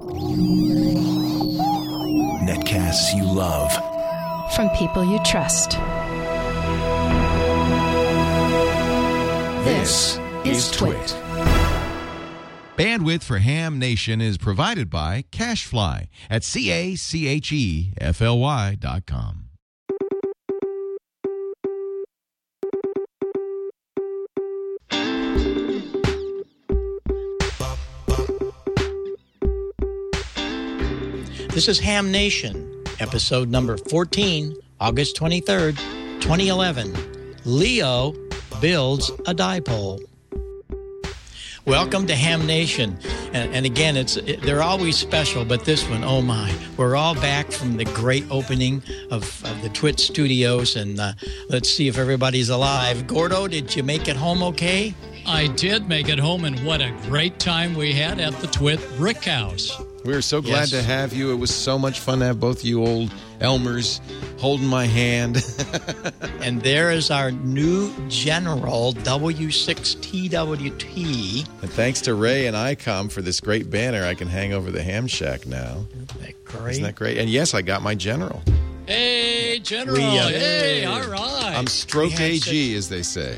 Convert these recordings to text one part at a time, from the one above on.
Netcasts you love. From people you trust. This is Twit. Bandwidth for Ham Nation is provided by CacheFly at CacheFly.com. This is Ham Nation, episode number 14, August 23rd, 2011. Leo builds a dipole. Welcome to Ham Nation. And again, they're always special, but this one, oh my. We're all back from the great opening of the Twit Studios, and let's see if everybody's alive. Gordo, did you make it home okay? I did make it home, and what a great time we had at the Twit Brick House. We were so glad to have you. It was so much fun to have both you old Elmers holding my hand. And there is our new general, W6TWT. And thanks to Ray and ICOM for this great banner I can hang over the Ham Shack now. Isn't that great? Isn't that great? And yes, I got my general. Hey, General. Hey, all right. I'm stroke AG, as they say.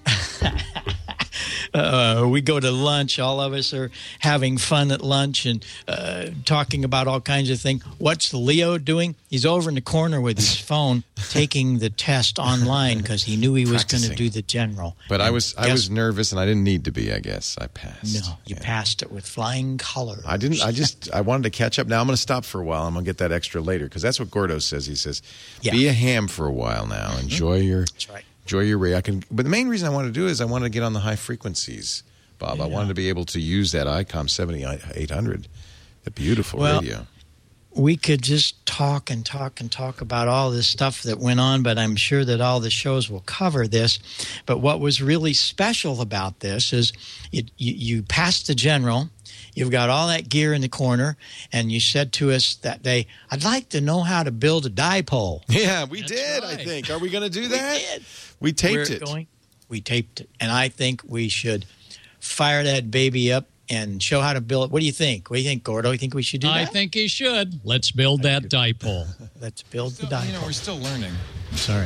We go to lunch. All of us are having fun at lunch and talking about all kinds of things. What's Leo doing? He's over in the corner with his phone taking the test online because he knew he was going to do the general. But I was nervous and I didn't need to be, I guess. I passed. No, you passed it with flying colors. I didn't. I wanted to catch up. Now I'm going to stop for a while. I'm going to get that extra later because that's what Gordo says. He says, be a ham for a while now. Enjoy your... That's right. Enjoy your ray. But the main reason I wanted to do is I wanted to get on the high frequencies, Bob. Yeah. I wanted to be able to use that ICOM 7800, the beautiful radio. We could just talk and talk and talk about all this stuff that went on, but I'm sure that all the shows will cover this. But what was really special about this is you passed the general. You've got all that gear in the corner, and you said to us that day, I'd like to know how to build a dipole. Yeah, we did, right. I think. Are we going to do that? We did. We taped it. We taped it, and I think we should fire that baby up and show how to build it. What do you think? What do you think, Gordo? You think we should do that? I think he should. Let's build that dipole. Let's build the dipole. You know, we're still learning. I'm sorry.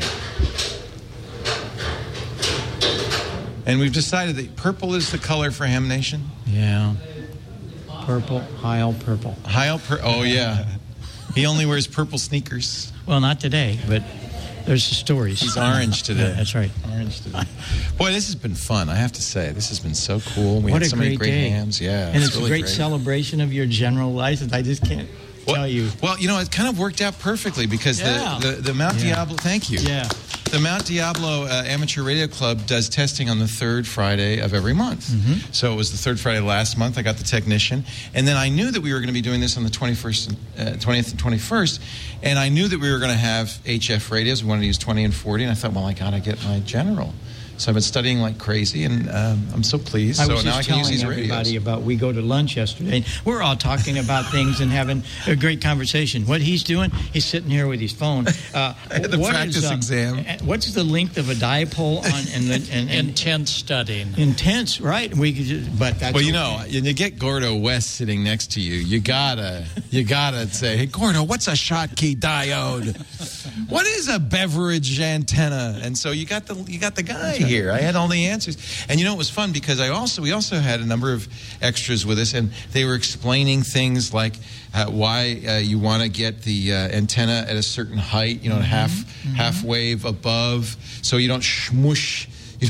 And we've decided that purple is the color for Ham Nation. Yeah. Purple, Heil purple. Oh, yeah. He only wears purple sneakers. Well, not today, but there's the stories. He's orange today. Yeah, that's right. Orange today. Boy, this has been fun, I have to say. This has been so cool. We had so many great hams. Yeah, and it's really a great celebration of your general license. I just can't tell you. Well, you know, it kind of worked out perfectly because the Mount Diablo, thank you. Yeah. The Mount Diablo Amateur Radio Club does testing on the third Friday of every month. Mm-hmm. So it was the third Friday last month. I got the technician. And then I knew that we were going to be doing this on the 20th and 21st. And I knew that we were going to have HF radios. We wanted to use 20 and 40. And I thought, well, I got to get my general. So I've been studying like crazy, and I'm so pleased. I was now I can use these everybody radios. About we go to lunch yesterday. We're all talking about things and having a great conversation. What he's doing, he's sitting here with his phone. The practice exam. What's the length of a dipole on? Intense studying. Intense, right? We could just, but that's you know, you get Gordo West sitting next to you. You gotta say, hey, Gordo, what's a Schottky diode? What is a beverage antenna? And so you got the guy here. I had all the answers. And you know, it was fun because we also had a number of extras with us, and they were explaining things like why you want to get the antenna at a certain height, you know, half wave above, so you don't smush the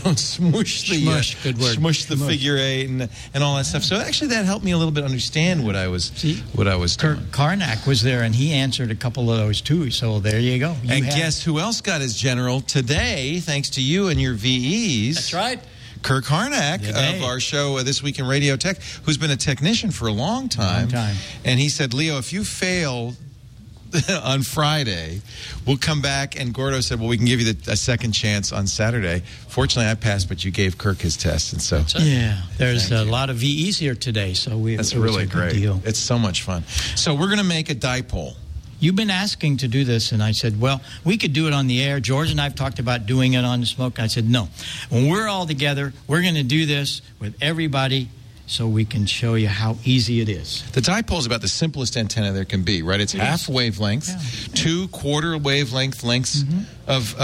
figure eight and all that stuff. So actually, that helped me a little bit understand what I was doing. Karnak was there, and he answered a couple of those too. So there you go. Guess who else got his general today? Thanks to you and your VEs. That's right. Kirk Harnack of our show This Week in Radio Tech, who's been a technician for a long time. And he said, Leo, if you fail on Friday, we'll come back. And Gordo said, well, we can give you a second chance on Saturday. Fortunately, I passed, but you gave Kirk his test. And so, there's a lot of VEs here today. So that's really great. Deal. It's so much fun. So we're going to make a dipole. You've been asking to do this, and I said, well, we could do it on the air. George and I have talked about doing it on the smoke. I said, no. When we're all together, we're going to do this with everybody so we can show you how easy it is. The dipole is about the simplest antenna there can be, right? It's half wavelength, 2 quarter wavelength lengths of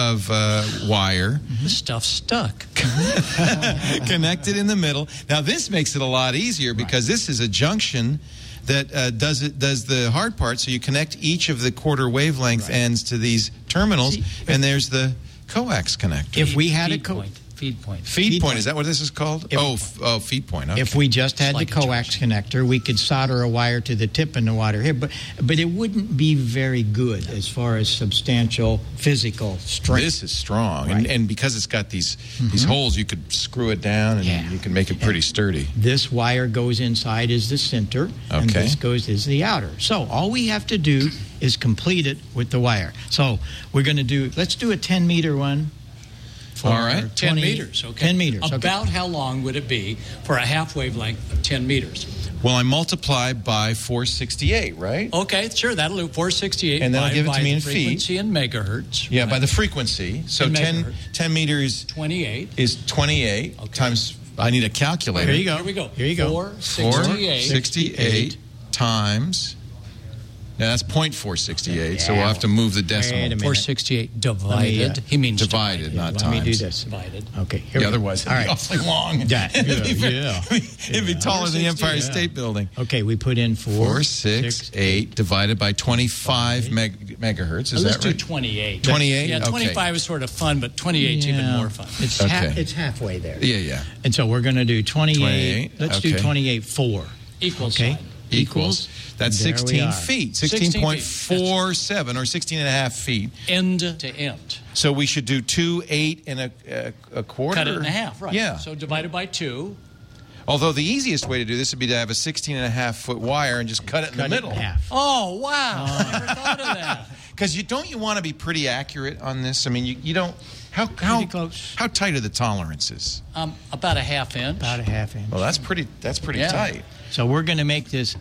wire. This stuff's stuck. Connected in the middle. Now, this makes it a lot easier because this is a junction that does the hard part. So you connect each of the quarter wavelength ends to these terminals, and there's the coax connector. If we had Feed point. Feed point, is that what this is called? Feed point. Okay. If we just had like the coax connector, we could solder a wire to the tip in the water here, but it wouldn't be very good as far as substantial physical strength. This is strong, Right. and because it's got these holes, you could screw it down, and you can make it pretty sturdy. This wire goes inside is the center, and Okay. this goes is the outer. So all we have to do is complete it with the wire. So we're going to let's do a 10-meter one. All right. 10 meters, okay. 10 meters, okay. About how long would it be for a half wavelength of 10 meters? Well, I multiply by 468, right? Okay, sure, that'll do 468 And then I'll give it to by me the in feet. frequency in megahertz. Yeah, right? by the frequency. So In 10 megahertz. meters 28. is 28 times. I need a calculator. Here you go. Here we go. Here you go. 468. 468 times. Now that's 0.468, so we'll have to move the decimal. Wait a minute. 468 divided. He means Divided, not Let times. me do this. divided. Okay. Here we go. Otherwise, all it'd be right. awfully long. Yeah, yeah. It'd be taller than the Empire State Building. Okay, we put in 468 divided by 25 megahertz. Is Let's that do right? 28. 28? Yeah, Okay. 25 is sort of fun, but 28 is even more fun. It's Okay. it's halfway there. Yeah. And so we're going to do 28. 28, Let's do okay. 28.4. Equals Okay. sign. Equals. That's There we 16 are. feet. 16 feet. 16.47 or 16 and a half feet. End to end. So we should do 2, 8, and a quarter. Cut it in half, right. Yeah. So divided by 2. Although the easiest way to do this would be to have a 16 and a half foot wire and just cut it in the middle. In half. Oh, wow. I never thought of that. Because don't you want to be pretty accurate on this? I mean, you don't. How close. How tight are the tolerances? About a half inch. About a half inch. Well, that's pretty Yeah. tight. So we're going to make this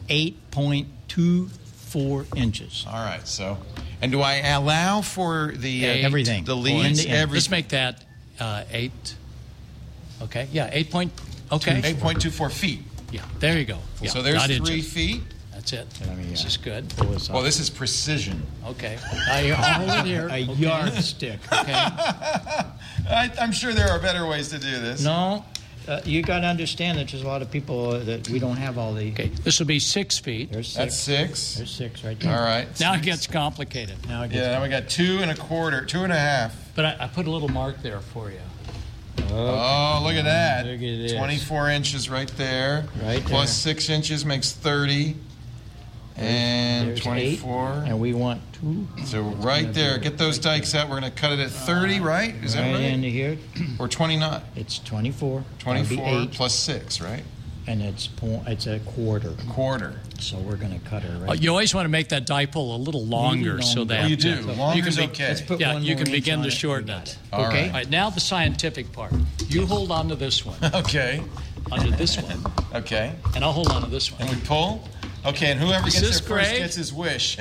8.24 inches. All right. So, and do I allow for the Everything. the leads? In the end. Let's make that 8. Okay. Yeah, 8 point. Okay. 8.24 feet. Yeah, there you go. Yeah, So there's not 3 inches. feet. That's it. me, This is good. Well, this is precision. Okay. I'll hold it here. A Okay. yardstick. Okay. I'm sure there are better ways to do this. No, you got to understand that there's a lot of people that we don't have all the. Okay. This will be 6 feet. There's 6. That's 6. There's 6 right there. All right. Now it gets complicated. Now it gets Yeah, now we got 2 and a quarter, 2 and a half. But I put a little mark there for you. Oh, look at that. Look at this. 24 inches right there. Right Plus there. 6 inches makes 30. And There's 24. 8, and we want 2 So right there, get those dikes out. We're going to cut it at 30, right? Is that right right? into here. Or 29? It's 24. That'll be 24 8, plus 6, right? and it's a quarter. Quarter. So we're going to cut her right. You always want to make that dipole a little longer so that Well, you do. Longer's be- okay. Let's put yeah, one you more can inch begin on to it. shorten it. All Okay. All right, now the scientific part. You hold on to this one, Okay. onto this one, Okay. and I'll hold on to this one. And we pull. Okay, and whoever Is gets this there first great? gets his wish.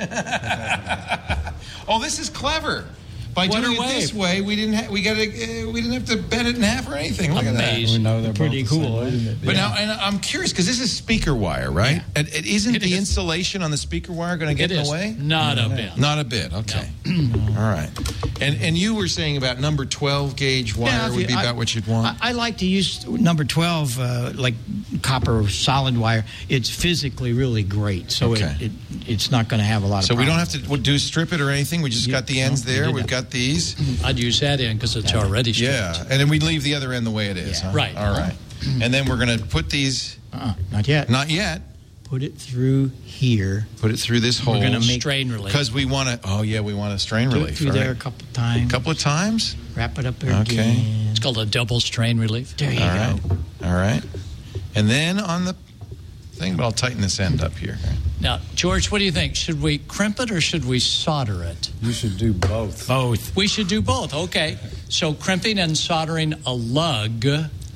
Oh, this is clever. By What doing a it this way. way, we didn't have to bend it in half or anything. Look at that. Amazing. they're Pretty cool, isn't it? But now, and I'm curious because this is speaker wire, right? And isn't It the is. insulation on the speaker wire going to get It in is the way? not a bit. Not a bit. Okay. All right. And you were saying about number 12 gauge wire if would you- be about what you'd want. I like to use number 12, like copper solid wire. It's physically really great, so Okay. it's not going to have a lot of. So we don't problems. have to do strip it or anything. We just got the ends no, we there. did We've that. got these. I'd use that in because it's already straight. Yeah, and then we leave the other end the way it is. Yeah. Huh? Right. All right. And then we're going to put these. Not yet. Not yet. Put it through here. Put it through this hole. We're gonna make Strain relief. because we want to. Oh yeah, we want a strain Do it relief. through all there a right. couple times. A couple of times. Wrap it up there Okay. again. It's called a double strain relief. There you All go. right. All right. And then on the thing, but I'll tighten this end up here. Now, George, what do you think? Should we crimp it or should we solder it? You should do both. Both. We should do both. Okay. So crimping and soldering a lug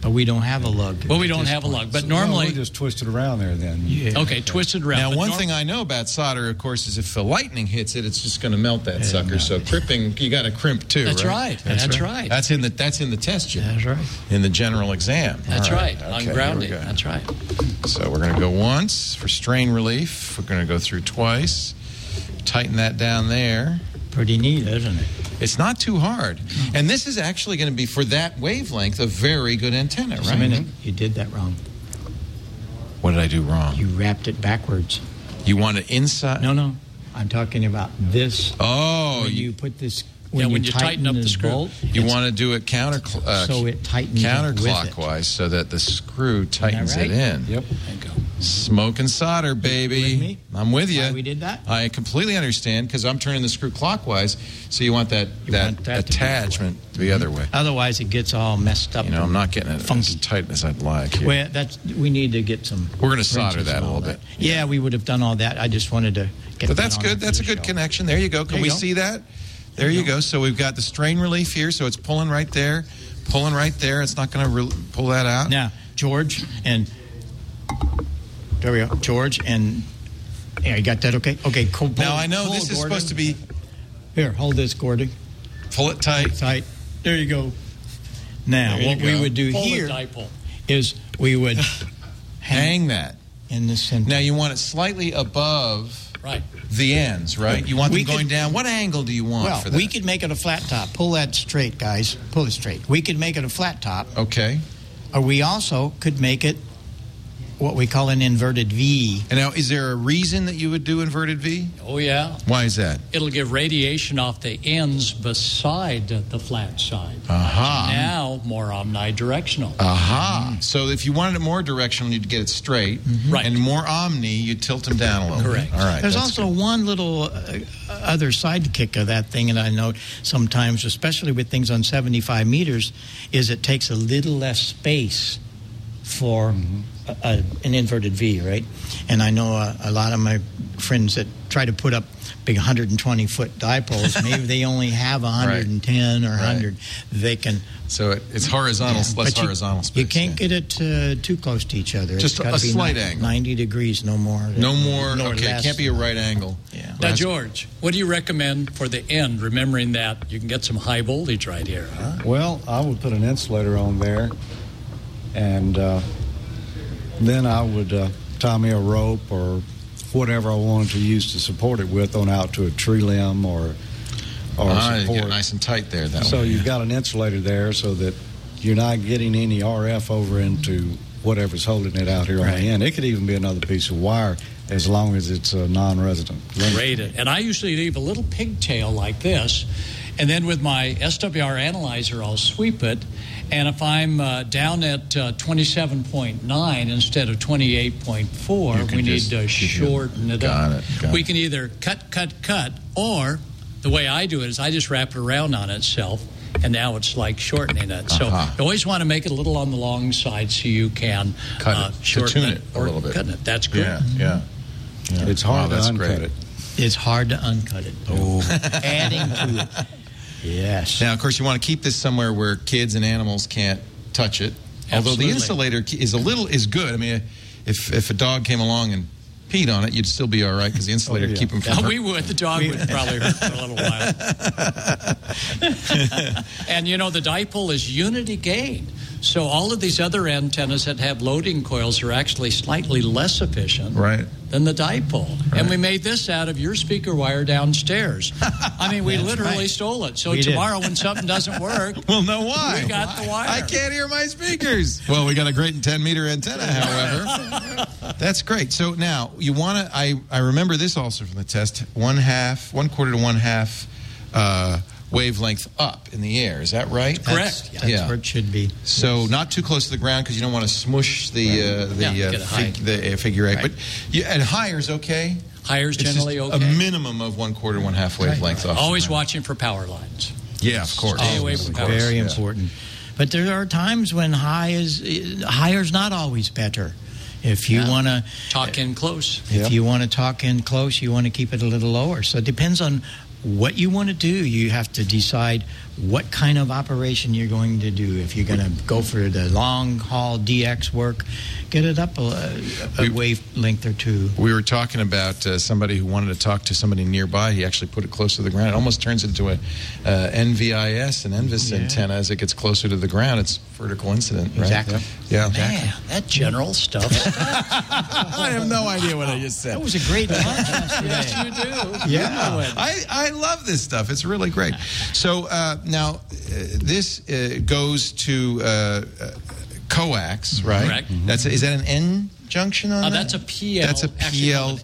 But we don't have a lug. Well, we don't have a lug, but normally... we just twist it around there then. Yeah. Okay, twisted around. Now, But one thing I know about solder, of course, is if the lightning hits it, it's just going to melt that sucker. So crimping, you got to crimp too. That's right. That's right. That's in the test tube. That's right. In the general exam. That's All right. Okay, On here grounding. we go. That's right. So we're going to go once for strain relief. We're going to go through twice. Tighten that down there. Pretty neat, isn't it? It's not too hard. And this is actually going to be, for that wavelength, a very good antenna, Just right? a minute. You did that wrong. What did I do wrong? You wrapped it backwards. You want it inside? No. I'm talking about this. Oh, When you put this... When you tighten up the this screw. bolt, you want to do it so it tightens counterclockwise so that the screw tightens right? it in. Yep. There you go. Smoke and solder, baby. With me? I'm with you. Why we did that? I completely understand because I'm turning the screw clockwise, so you want that want that to be attachment to be the other way. Otherwise, it gets all messed up. You know, I'm not getting it funky. as tight as I'd like here. Well, we need to get some. We're going to solder wrenches that a and all little bit. Yeah, we would have done all that. I just wanted to get. But that that's on good. for That's a the good show. connection. There you go. Can There we you go. see that? There you go. So we've got the strain relief here, so it's pulling right there. Pulling right there. It's not going to pull that out. Now, George and there we go. George and yeah, you got that? Okay. Okay. Cool. Now I know this is supposed to be. Here, hold this, Gordon. Pull it tight. Tight. There you go. Now, There you what we go. would do Pull here the dipole. is we would Hang that. in the center. Now you want it slightly above Right. the ends, right? You want We them going could- down. What angle do you want Well, for that? we could make it a flat top. Pull that straight, guys. Pull it straight. We could make it a flat top, Okay. or we also could make it what we call an inverted V. And now, is there a reason that you would do inverted V? Oh, yeah. Why is that? It'll give radiation off the ends beside the flat side. Aha. Now, more omnidirectional. Aha. So if you wanted it more directional, you'd get it straight. Right. And more omni, you tilt them down a little Correct. bit. All right. There's that's also good. one little other sidekick of that thing, and I know sometimes, especially with things on 75 meters, is it takes a little less space for an inverted V, right? And I know a lot of my friends that try to put up big 120-foot dipoles, maybe they only have 110 or 100. They can... So it's horizontal, less But horizontal space. You can't get it too close to each other. Just It's gotta a be slight angle. 90 degrees, no more. No more. nor Okay, it less. can't be a right angle. Yeah. Now, That's- George, what do you recommend for the end, remembering that you can get some high voltage right here, huh? Well, I would put an insulator on there, and then I would tie me a rope or whatever I wanted to use to support it with on out to a tree limb or You support. get nice and tight there. That So way. you've got an insulator there so that you're not getting any RF over into whatever's holding it out here on the end. It could even be another piece of wire as long as it's a non-resident. Rated. And I usually leave a little pigtail like this, and then with my SWR analyzer, I'll sweep it. And if I'm down at 27.9 instead of 28.4, You can we need just- to you can- shorten it got up. it. We can either cut, or the way I do it is I just wrap it around on itself, and now it's like shortening it. So Uh-huh. you always want to make it a little on the long side so you can Cut it, to shorten tune it a or little bit. cut it. That's good. Yeah. It's hard Wow, to that's uncut great. it. It's hard to uncut it. Oh. Adding to it. Yes. Now, of course, you want to keep this somewhere where kids and animals can't touch it. Although Absolutely. the insulator is good. I mean, if a dog came along and peed on it, you'd still be all right because the insulator would keep them from. Yeah, we would. The dog would probably hurt for a little while. And, you know, the dipole is unity gain. So all of these other antennas that have loading coils are actually slightly less efficient Right. than the dipole. And we made this out of your speaker wire downstairs. I mean, we literally right. stole it. So We did. tomorrow when something doesn't work, We'll know why. we got the wire. I can't hear my speakers. Well, we got a great 10-meter antenna, however. That's great. So now you want to. I remember this also from the test. 1/4 to 1/2 wavelength up in the air. Is that right? Correct. That's Yeah. where it should be. So not too close to the ground because you don't want to smush the get it high. the figure eight. But and higher is okay. Higher is It's just generally a okay. minimum of 1/4 to 1/2 wavelength off. Always the ground. watching for power lines. Yeah, of course. Stay away from power. Very Yeah. important. But there are times when higher is not always better. If you want to Talk in close. if you want to talk in close, you want to keep it a little lower. So it depends on what you want to do. You have to decide what kind of operation you're going to do. If you're going to go for the long-haul DX work, get it up a wavelength or two. We were talking about somebody who wanted to talk to somebody nearby. He actually put it close to the ground. It almost turns into a NVIS, an NVIS antenna, as it gets closer to the ground. It's vertical incident, right? Exactly. Yeah. Man, that general stuff. I have no idea what I just said. That was a great lunch yesterday. Yes, you do. Yeah. I love this stuff. It's really great. So now this goes to coax, right? Correct. Is that an N junction on that? That's a PL. That's a PL.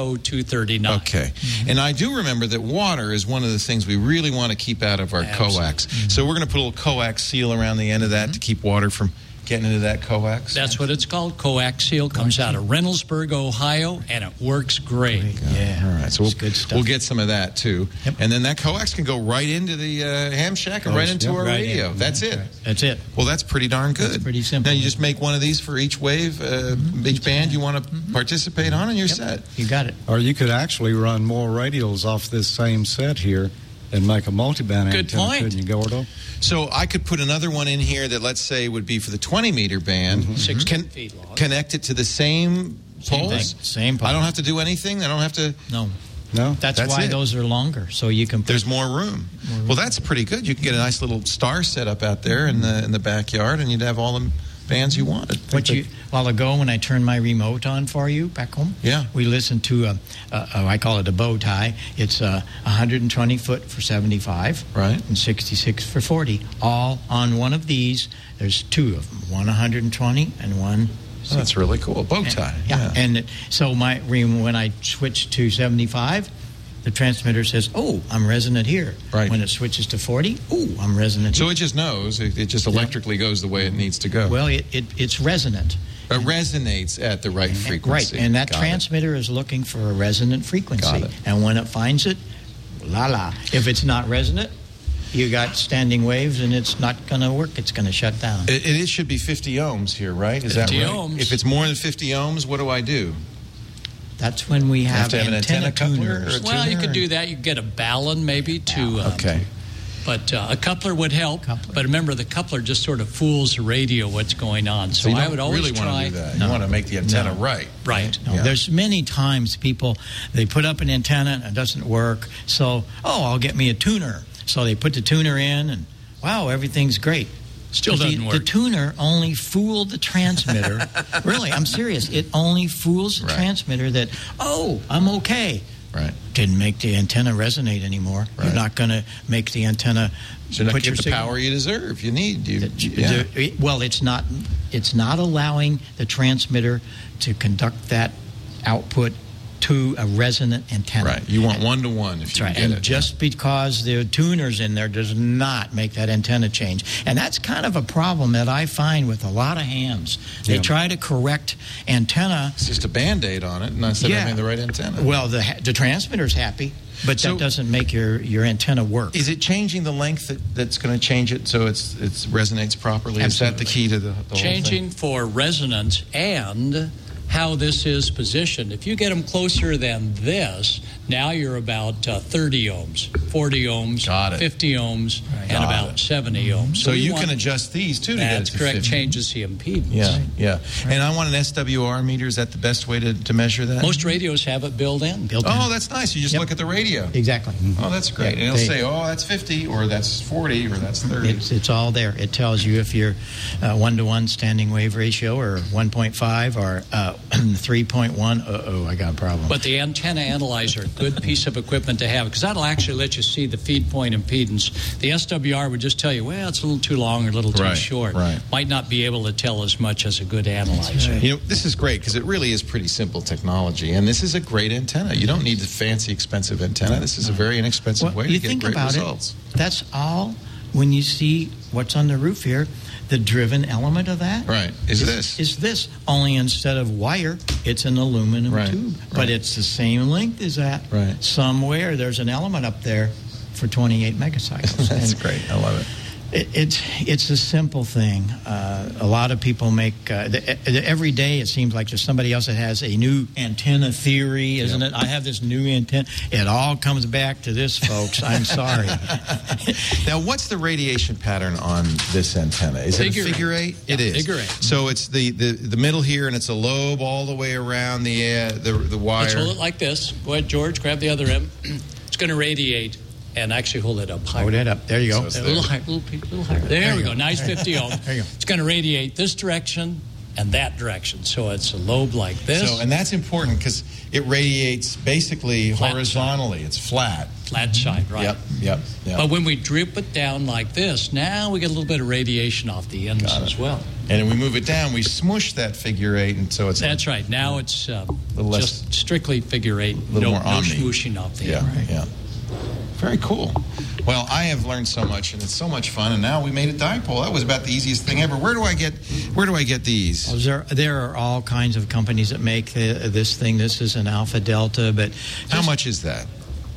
SO239. Okay. And I do remember that water is one of the things we really want to keep out of our coax. So we're going to put a little coax seal around the end of that to keep water from getting into that coax. That's what it's called. Coaxial comes out of Reynoldsburg, Ohio, and it works great. Yeah. All right. So good stuff. we'll get some of that too. Yep. And then that coax can go right into the ham shack and right into our right radio. in. That's it. That's it. Well, that's pretty darn good. That's pretty simple. Now you just make one of these for each wave, each band you want to participate on, and you're set. You got it. Or you could actually run more radios off this same set here and make a multiband Good antenna, point. couldn't you, Gordo? So I could put another one in here that, let's say, would be for the 20-meter band. 16 feet long. Connect it to the same poles. Same pole. I don't have to do anything. I don't have to. No. No? That's That's why it. those are longer, so you can put There's more room. Well, that's pretty good. You can get a nice little star set up out there in the backyard, and you'd have all the bands you wanted. a while ago when I turned my remote on for you back home. Yeah. We listened to I call it a bow tie. It's 120 foot for 75, Right. and 66 for 40. All on one of these. There's two of them. One 120 and one. Oh, that's really cool. Bow tie. Yeah. And so when I switched to 75. The transmitter says, "Oh, I'm resonant here." Right. When it switches to 40, "Oh, I'm resonant So here." it just knows. It just electrically goes the way it needs to go. Well, it's resonant. It resonates at the right frequency. Right, and that Got it. transmitter is looking for a resonant frequency. Got it. And when it finds it, la. If it's not resonant, you got standing waves, and it's not going to work. It's going to shut down. It should be 50 ohms here, right? Is that 50 right? ohms. If it's more than 50 ohms, what do I do? That's when we have to have an antenna coupler tuners. or Well, you tuner could or- do that. You could get a Ballon maybe to. Okay. But a coupler would help. Coupler. But remember, the coupler just sort of fools the radio what's going on. So you I don't would always really try. want to do that. You want to make the antenna right. Right. No, Yeah. There's many times they put up an antenna and it doesn't work. So, I'll get me a tuner. So they put the tuner in, and wow, everything's great. Still But doesn't the work. tuner only fooled the transmitter. Really, I'm serious. It only fools the Right. transmitter that, I'm okay. Right. Didn't make the antenna resonate anymore. Right. You're not going to make the antenna So you're not put get your the signal. power you deserve. You need. Well, it's not allowing the transmitter to conduct that output to a resonant antenna. Right. You want 1-to-1 if That's you right. can And get it. just because the tuner's in there does not make that antenna change. And that's kind of a problem that I find with a lot of hams. They try to correct antenna. It's just a Band-Aid on it, instead of having the right antenna. Well, the transmitter's happy, but So- that doesn't make your antenna work. Is it changing the length that's going to change it so it resonates properly? Is that the key to the whole Changing for resonance and how this is positioned. If you get them closer than this, now you're about 30 ohms, 40 ohms, Got it. 50 ohms, and Got about it. 70 ohms. So we you want- can adjust these, too, to get it That's to correct. 50. Changes the impedance. Yeah. And I want an SWR meter. Is that the best way to measure that? Most radios have it built in. Oh, that's nice. You just Yep. look at the radio. Exactly. Oh, that's great. Yeah, And it'll they- say, that's 50, or that's 40, or that's 30. It's all there. It tells you if you're 1-to-1 standing wave ratio or 1.5 or 3.1. I got a problem. But the antenna analyzer, a good piece of equipment to have, because that'll actually let you see the feed point impedance. The SWR would just tell you, well, it's a little too long or a little too Right, short. right. Might not be able to tell as much as a good analyzer. You know, this is great because it really is pretty simple technology, and this is a great antenna. You don't need the fancy, expensive antenna. This is a very inexpensive way you to get think great about results. it. That's all. When you see what's on the roof here, the driven element of that, Right. Is this. Is this. Only instead of wire, it's an aluminum Right, tube, right. but it's the same length as that. Right. Somewhere there's an element up there for 28 megacycles. That's And great. I love it. It's a simple thing. A lot of people make every day. It seems like there's somebody else that has a new antenna theory, isn't it? I have this new antenna. It all comes back to this, folks. I'm sorry. Now, what's the radiation pattern on this antenna? Is it a figure eight? Yeah, it is. Figure eight. So it's the middle here, and it's a lobe all the way around the wire. Let's hold it like this. Go ahead, George. Grab the other end. It's going to radiate. And actually hold it up higher. Hold it up. There you go. A little higher. Little higher. There we go. Nice 50 ohm. There you go. It's going to radiate this direction and that direction. So it's a lobe like this. So, and that's important because it radiates basically Flat horizontally. side. It's flat. Flat side, right? Yep. But when we drip it down like this, now we get a little bit of radiation off the ends as well. And when we move it down, we smush that figure eight, and so it's That's right. Now it's less- just strictly figure eight. little No more omni. smooshing off the end. Yeah. Very cool. Well, I have learned so much, and it's so much fun. And now we made a dipole. That was about the easiest thing ever. Where do I get these? There are all kinds of companies that make this thing. This is an Alpha Delta, but How much is that?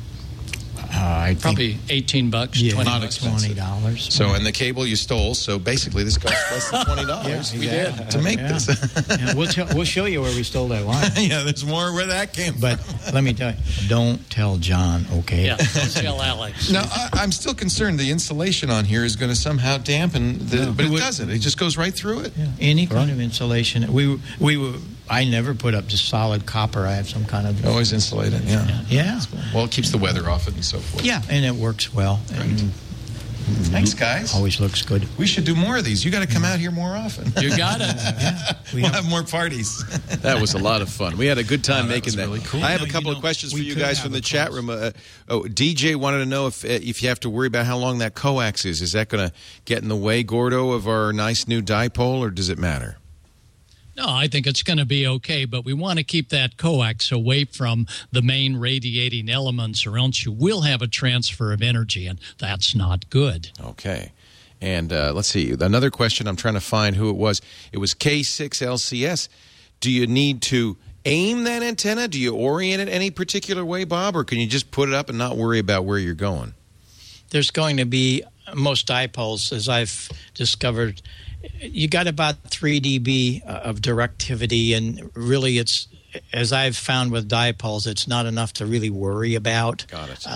I think Probably $18, yeah, $20. Not expensive. $20. So, and the cable you stole. So basically, this cost less than $20 we did. to make Yeah. this. Yeah, we'll show you where we stole that line. Yeah, there's more where that came from. But let me tell you, don't tell John, okay? Yeah, don't tell Alex. Now, I'm still concerned the insulation on here is going to somehow dampen but it doesn't. It just goes right through it. Yeah, any kind of insulation. I never put up just solid copper. I have some kind of Always insulated, yeah. Yeah. Well, it keeps the weather off it and so forth. Yeah, and it works well. And Thanks, guys. always looks good. We should do more of these. You got to come out here more often. You got it. Yeah, We'll have more parties. That was a lot of fun. We had a good time that making was that. really cool. I have You a couple know, of questions for we you could guys have from the a chat room. DJ wanted to know if you have to worry about how long that coax is. Is that going to get in the way, Gordo, of our nice new dipole, or does it matter? No, I think it's going to be okay, but we want to keep that coax away from the main radiating elements, or else you will have a transfer of energy, and that's not good. Okay. And let's see. Another question, I'm trying to find who it was. It was K6LCS. Do you need to aim that antenna? Do you orient it any particular way, Bob, or can you just put it up and not worry about where you're going? There's going to be, most dipoles, as I've discovered, you got about 3 dB of directivity, and really it's, as I've found with dipoles, it's not enough to really worry about. Got it.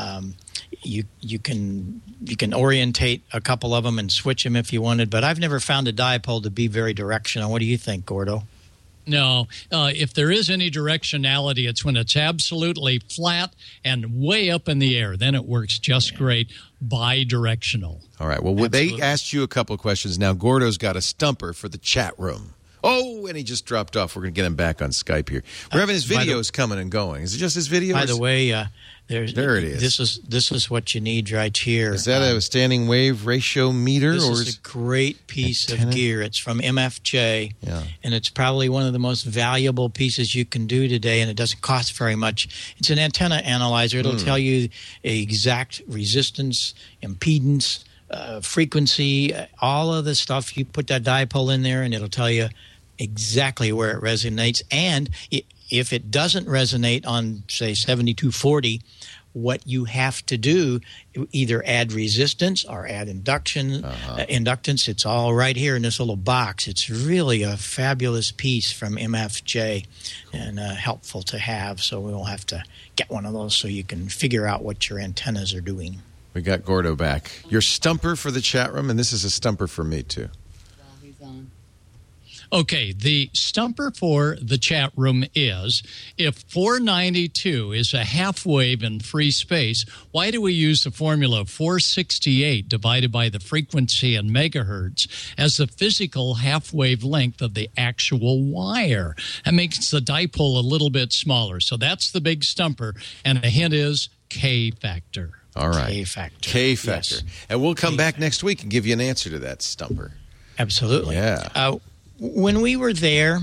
You can orientate a couple of them and switch them if you wanted, but I've never found a dipole to be very directional. What do you think, Gordo? No, if there is any directionality, it's when it's absolutely flat and way up in the air. Then it works just great, bidirectional. All right. Well, they asked you a couple of questions. Now, Gordo's got a stumper for the chat room. Oh, and he just dropped off. We're going to get him back on Skype here. We're having his videos coming and going. Is it just his videos? By the way, There it is. This is what you need right here. Is that a standing wave ratio meter? This or is a great piece antenna? of gear. It's from MFJ, Yeah. and it's probably one of the most valuable pieces you can do today, and it doesn't cost very much. It's an antenna analyzer. It'll tell you exact resistance, impedance, frequency, all of the stuff. You put that dipole in there, and it'll tell you exactly where it resonates. And if it doesn't resonate on, say, 7240, what you have to do, either add resistance or add inductance. It's all right here in this little box. It's really a fabulous piece from MFJ and helpful to have. So we'll have to get one of those so you can figure out what your antennas are doing. We got Gordo back. Your stumper for the chat room, and this is a stumper for me, too. Okay, the stumper for the chat room is, if 492 is a half wave in free space, why do we use the formula 468 divided by the frequency in megahertz as the physical half wave length of the actual wire? That makes the dipole a little bit smaller. So that's the big stumper, and the hint is K factor. All right. K factor. K factor. Yes. And we'll come back next week and give you an answer to that stumper. Absolutely. Yeah. When we were there,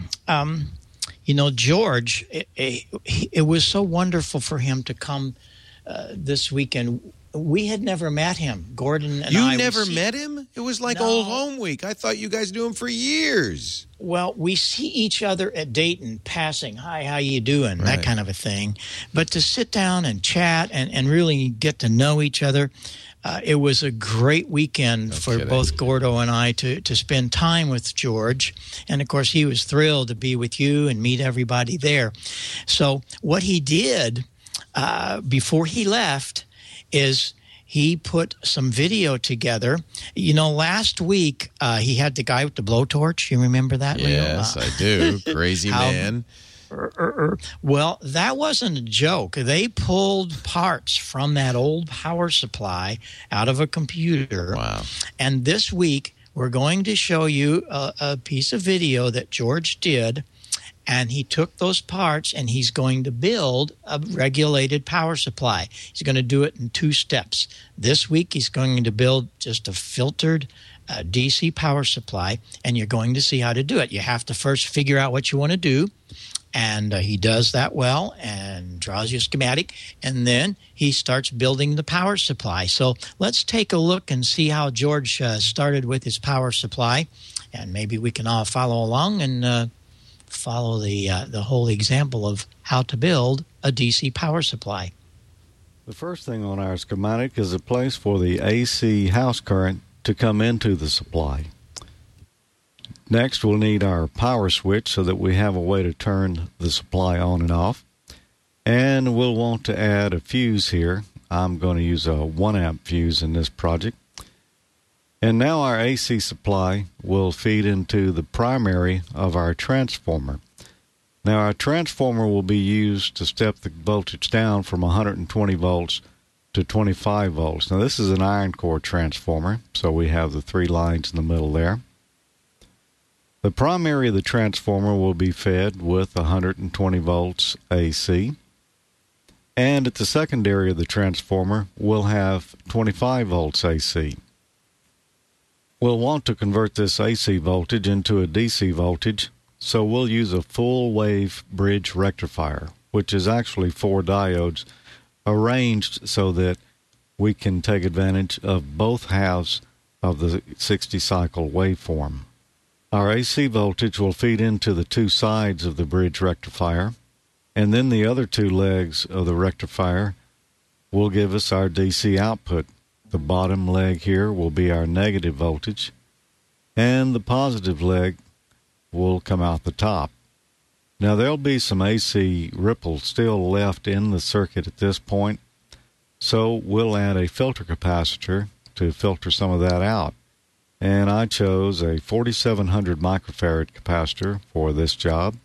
George, it was so wonderful for him to come this weekend. We had never met him. Gordon and I. You never met him? It was like No. Old Home Week. I thought you guys knew him for years. Well, we see each other at Dayton, passing. Hi, how you doing? Right. That kind of a thing. But to sit down and chat and really get to know each other, It was a great weekend for kidding. both Gordo and I to spend time with George. And, of course, he was thrilled to be with you and meet everybody there. So what he did before he left is he put some video together. You know, last week he had the guy with the blowtorch. You remember that, Leo? Yes, I do. Crazy man. Well, that wasn't a joke. They pulled parts from that old power supply out of a computer. Wow. And this week, we're going to show you a piece of video that George did. And he took those parts and he's going to build a regulated power supply. He's going to do it in 2 steps. This week, he's going to build just a filtered DC power supply, and you're going to see how to do it. You have to first figure out what you want to do. And he does that well and draws you a schematic. And then he starts building the power supply. So let's take a look and see how George started with his power supply. And maybe we can all follow along and follow the whole example of how to build a DC power supply. The first thing on our schematic is a place for the AC house current to come into the supply. Next, we'll need our power switch so that we have a way to turn the supply on and off. And we'll want to add a fuse here. I'm going to use a 1 amp fuse in this project. And now our AC supply will feed into the primary of our transformer. Now our transformer will be used to step the voltage down from 120 volts to 25 volts. Now this is an iron core transformer, so we have the 3 lines in the middle there. The primary of the transformer will be fed with 120 volts AC. And at the secondary of the transformer, we'll have 25 volts AC. We'll want to convert this AC voltage into a DC voltage, so we'll use a full wave bridge rectifier, which is actually 4 diodes arranged so that we can take advantage of both halves of the 60 cycle waveform. Our AC voltage will feed into the 2 sides of the bridge rectifier, and then the other 2 legs of the rectifier will give us our DC output. The bottom leg here will be our negative voltage, and the positive leg will come out the top. Now there'll be some AC ripple still left in the circuit at this point, so we'll add a filter capacitor to filter some of that out. And I chose a 4700 microfarad capacitor for this job.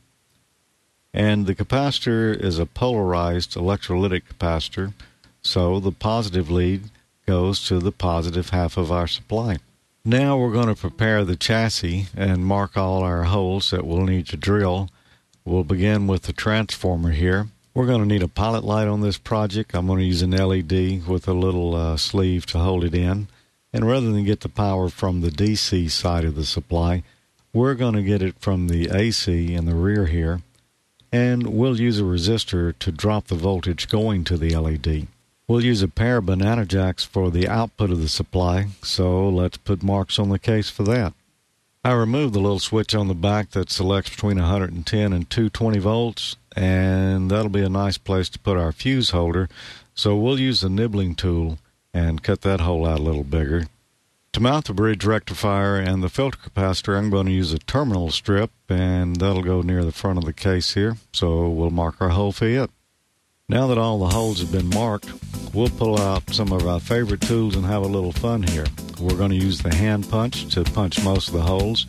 And the capacitor is a polarized electrolytic capacitor, so the positive lead goes to the positive half of our supply. Now we're going to prepare the chassis and mark all our holes that we'll need to drill. We'll begin with the transformer here. We're going to need a pilot light on this project. I'm going to use an LED with a little sleeve to hold it in. And rather than get the power from the DC side of the supply, we're going to get it from the AC in the rear here, and we'll use a resistor to drop the voltage going to the LED. We'll use a pair of banana jacks for the output of the supply, so let's put marks on the case for that. I removed the little switch on the back that selects between 110 and 220 volts, and that'll be a nice place to put our fuse holder, so we'll use the nibbling tool and cut that hole out a little bigger. To mount the bridge rectifier and the filter capacitor, I'm going to use a terminal strip, and that'll go near the front of the case here, so we'll mark our hole for it. Now that all the holes have been marked, we'll pull out some of our favorite tools and have a little fun here. We're going to use the hand punch to punch most of the holes.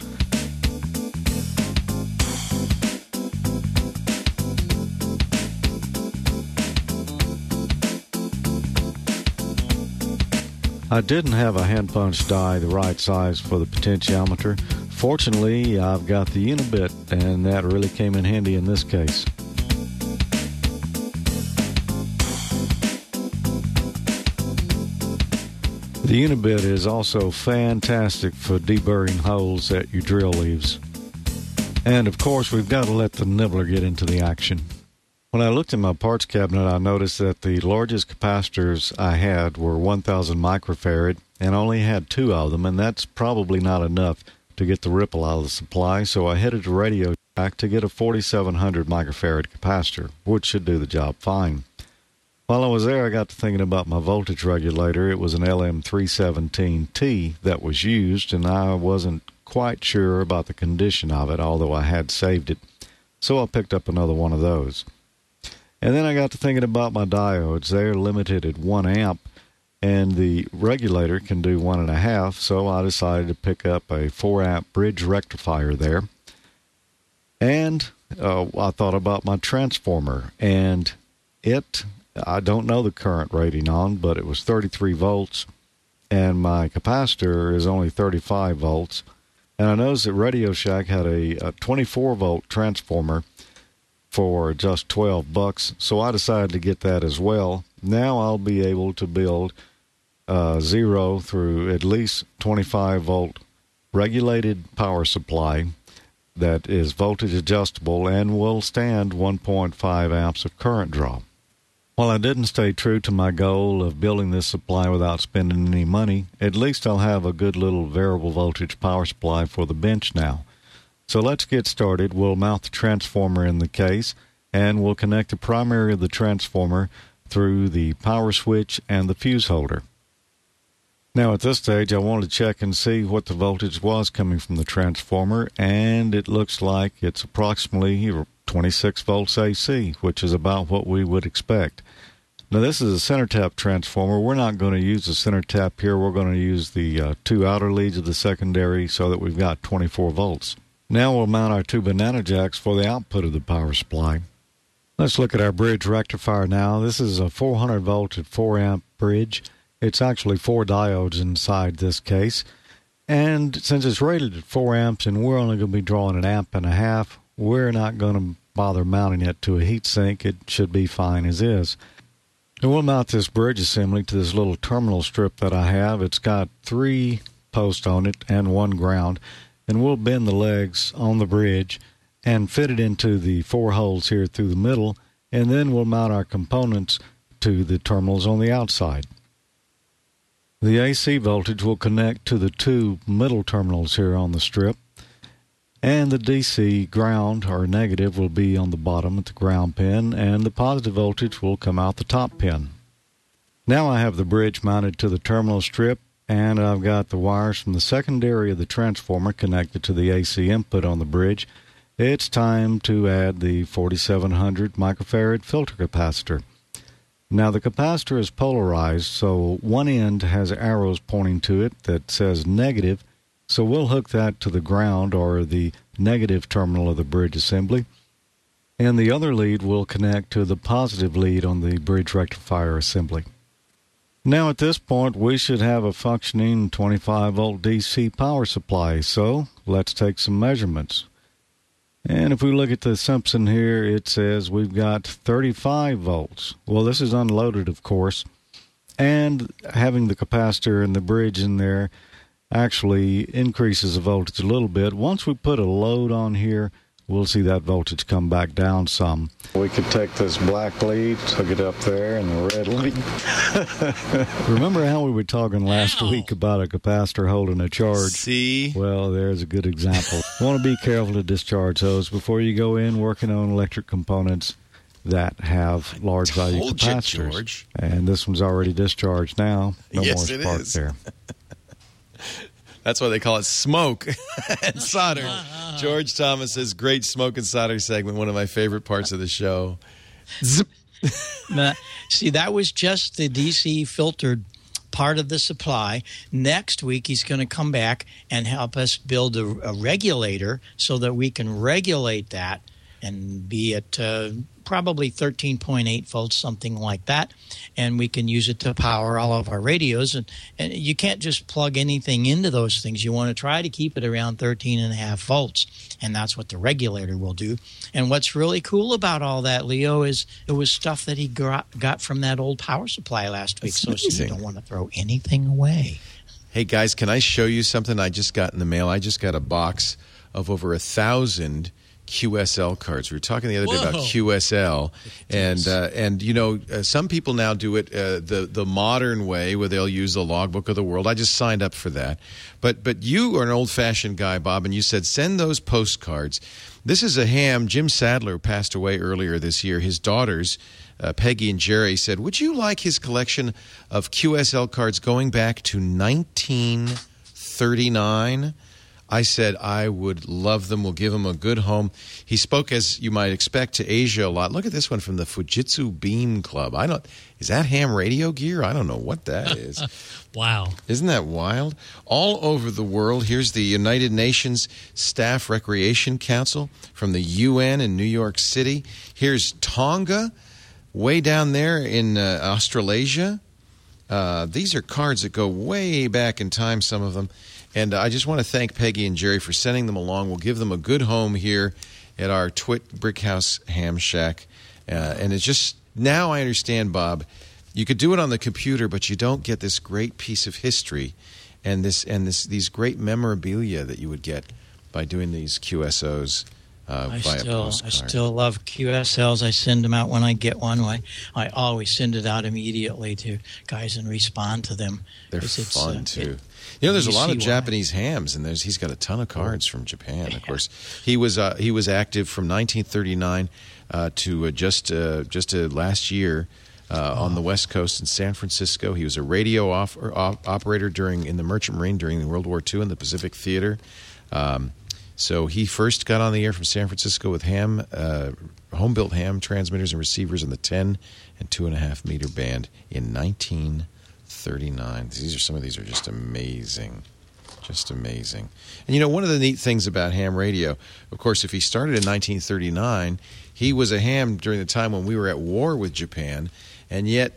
I didn't have a hand punch die the right size for the potentiometer. Fortunately, I've got the Unibit, and that really came in handy in this case. The Unibit is also fantastic for deburring holes at your drill leaves. And of course, we've got to let the nibbler get into the action. When I looked in my parts cabinet, I noticed that the largest capacitors I had were 1000 microfarad and only had 2 of them, and that's probably not enough to get the ripple out of the supply, so I headed to Radio Shack to get a 4700 microfarad capacitor, which should do the job fine. While I was there, I got to thinking about my voltage regulator. It was an LM317T that was used, and I wasn't quite sure about the condition of it, although I had saved it. So I picked up another one of those. And then I got to thinking about my diodes. They're limited at 1 amp, and the regulator can do 1.5, so I decided to pick up a 4 amp bridge rectifier there. And I thought about my transformer, and I don't know the current rating on, but it was 33 volts, and my capacitor is only 35 volts. And I noticed that Radio Shack had a 24-volt transformer for just $12, so I decided to get that as well. Now I'll be able to build 0 through at least 25-volt regulated power supply that is voltage adjustable and will stand 1.5 amps of current draw. While I didn't stay true to my goal of building this supply without spending any money, at least I'll have a good little variable voltage power supply for the bench now. So let's get started. We'll mount the transformer in the case, and we'll connect the primary of the transformer through the power switch and the fuse holder. Now at this stage I want to check and see what the voltage was coming from the transformer, and it looks like it's approximately 26 volts AC, which is about what we would expect. Now this is a center tap transformer. We're not going to use the center tap here. We're going to use the 2 outer leads of the secondary so that we've got 24 volts. Now we'll mount our 2 banana jacks for the output of the power supply. Let's look at our bridge rectifier now. This is a 400 volt at 4 amp bridge. It's actually 4 diodes inside this case. And since it's rated at 4 amps and we're only going to be drawing 1.5 amps, we're not going to bother mounting it to a heat sink. It should be fine as is. And we'll mount this bridge assembly to this little terminal strip that I have. It's got 3 posts on it and 1 ground. And we'll bend the legs on the bridge and fit it into the 4 holes here through the middle. And then we'll mount our components to the terminals on the outside. The AC voltage will connect to the 2 middle terminals here on the strip. And the DC ground, or negative, will be on the bottom at the ground pin, and the positive voltage will come out the top pin. Now I have the bridge mounted to the terminal strip, and I've got the wires from the secondary of the transformer connected to the AC input on the bridge. It's time to add the 4700 microfarad filter capacitor. Now the capacitor is polarized, so one end has arrows pointing to it that says negative. So we'll hook that to the ground, or the negative terminal of the bridge assembly, and the other lead will connect to the positive lead on the bridge rectifier assembly. Now at this point we should have a functioning 25 volt DC power supply, so let's take some measurements. And if we look at the Simpson here, it says we've got 35 volts. Well, this is unloaded, of course, and having the capacitor and the bridge in there actually increases the voltage a little bit. Once we put a load on here, we'll see that voltage come back down some. We could take this black lead, hook it up there, and the red lead. Remember how we were talking last week about a capacitor holding a charge? See? Well, there's a good example. You want to be careful to discharge those before you go in working on electric components that have large value capacitors. George. And this one's already discharged now. No Yes, more it spark is. there. That's why they call it smoke and solder. George Thomas's great smoke and solder segment, one of my favorite parts of the show. Zip. See, that was just the DC filtered part of the supply. Next week, he's going to come back and help us build a regulator so that we can regulate that and be at probably 13.8 volts, something like that. And we can use it to power all of our radios. And you can't just plug anything into those things. You want to try to keep it around 13.5 volts. And that's what the regulator will do. And what's really cool about all that, Leo, is it was stuff that he got from that old power supply last week. So you don't want to throw anything away. Hey, guys, can I show you something I just got in the mail? I just got a box of over 1,000 QSL cards. We were talking the other day about QSL, and you know, some people now do it the modern way, where they'll use the Logbook of the World. I just signed up for that, but you are an old-fashioned guy, Bob, and you said send those postcards. This is a ham. Jim Sadler passed away earlier this year. His daughters Peggy and Jerry said, would you like his collection of QSL cards going back to 1939? I said I would love them. We'll give him a good home. He spoke, as you might expect, to Asia a lot. Look at this one from the Fujitsu Beam Club. Is that ham radio gear? I don't know what that is. Wow. Isn't that wild? All over the world. Here's the United Nations Staff Recreation Council from the UN in New York City. Here's Tonga, way down there in Australasia. These are cards that go way back in time, some of them. And I just want to thank Peggy and Jerry for sending them along. We'll give them a good home here at our Twit Brickhouse Ham Shack. And it's just, now I understand, Bob, you could do it on the computer, but you don't get this great piece of history and these great memorabilia that you would get by doing these QSOs. I still love QSLs. I send them out when I get one. I always send it out immediately to guys and respond to them. They're fun, too. There's a lot of Japanese hams, and he's got a ton of cards from Japan. Of course, he was active from 1939 to just last year on the West Coast in San Francisco. He was a radio operator in the Merchant Marine during World War II in the Pacific Theater. So he first got on the air from San Francisco with home-built ham transmitters and receivers in the 10 and 2.5 meter band in 1939. Some of these are just amazing. Just amazing. And one of the neat things about ham radio, of course, if he started in 1939, he was a ham during the time when we were at war with Japan, and yet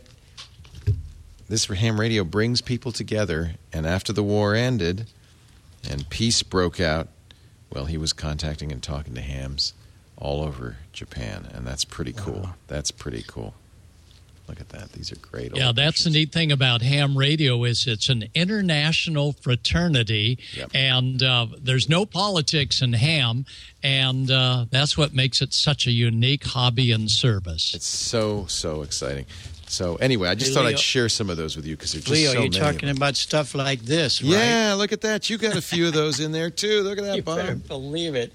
this ham radio brings people together, and after the war ended and peace broke out, well, he was contacting and talking to hams all over Japan, and that's pretty cool. Wow. That's pretty cool. Look at that. These are great. Yeah, that's the neat thing about ham radio is it's an international fraternity, and there's no politics in ham, and that's what makes it such a unique hobby and service. It's so exciting. So anyway, I just thought I'd share some of those with you because they're just Leo, so many. you're talking about stuff like this, right? Yeah, look at that. You got a few of those in there too. Look at that, Bob. You better believe it.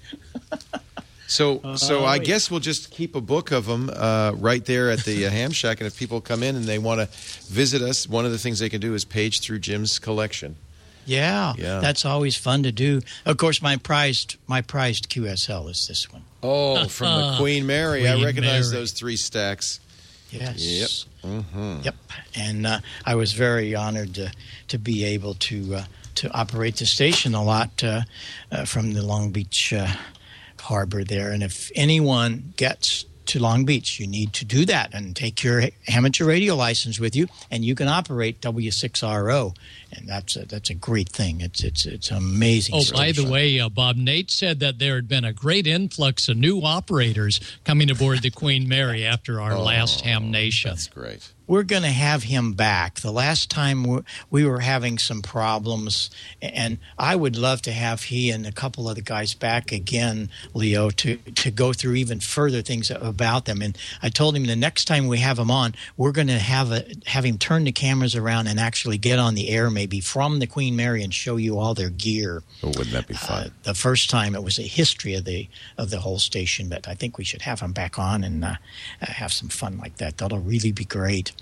So I guess we'll just keep a book of them right there at the Ham Shack, and if people come in and they want to visit us, one of the things they can do is page through Jim's collection. Yeah, that's always fun to do. Of course, my prized QSL is this one. Oh, from the Queen Mary. I recognize those 3 stacks. Yes. Yep. Mm-hmm. Yep. And I was very honored to be able to operate the station a lot from the Long Beach harbor there. And if anyone gets to Long Beach, you need to do that and take your amateur radio license with you, and you can operate W6RO, and that's a great thing. It's amazing. Oh, by the way, Bob, Nate said that there had been a great influx of new operators coming aboard the Queen Mary after our last Ham Nation. That's great. We're going to have him back. The last time we were having some problems, and I would love to have he and a couple of the guys back again, Leo, to go through even further things about them. And I told him the next time we have him on, we're going to have him turn the cameras around and actually get on the air maybe from the Queen Mary and show you all their gear. Oh, wouldn't that be fun? The first time it was a history of the whole station, but I think we should have him back on and have some fun like that. That'll really be great.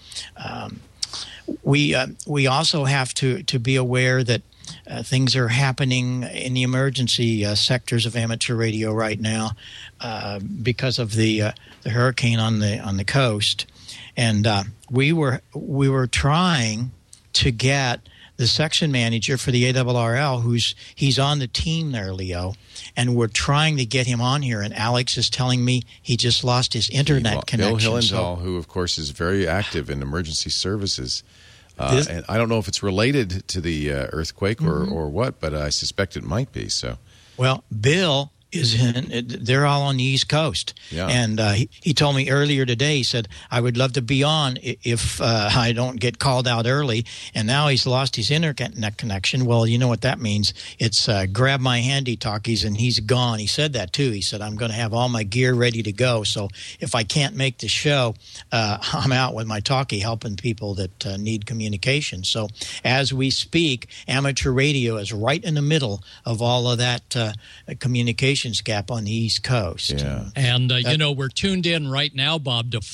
We also have to be aware that things are happening in the emergency sectors of amateur radio right now because of the hurricane on the coast, and we were trying to get the section manager for the ARRL, he's on the team there, Leo, and we're trying to get him on here. And Alex is telling me he just lost his internet connection. Bill Hillendahl, who, of course, is very active in emergency services. And I don't know if it's related to the earthquake or what, but I suspect it might be. So, well, Bill they're all on the East Coast. Yeah. And he told me earlier today, he said, I would love to be on if I don't get called out early. And now he's lost his internet connection. Well, you know what that means. It's grab my handy talkies and he's gone. He said that too. He said, I'm going to have all my gear ready to go. So if I can't make the show, I'm out with my talkie helping people that need communication. So as we speak, amateur radio is right in the middle of all of that communication communications gap on the East Coast. Yeah. And, we're tuned in right now, Bob, to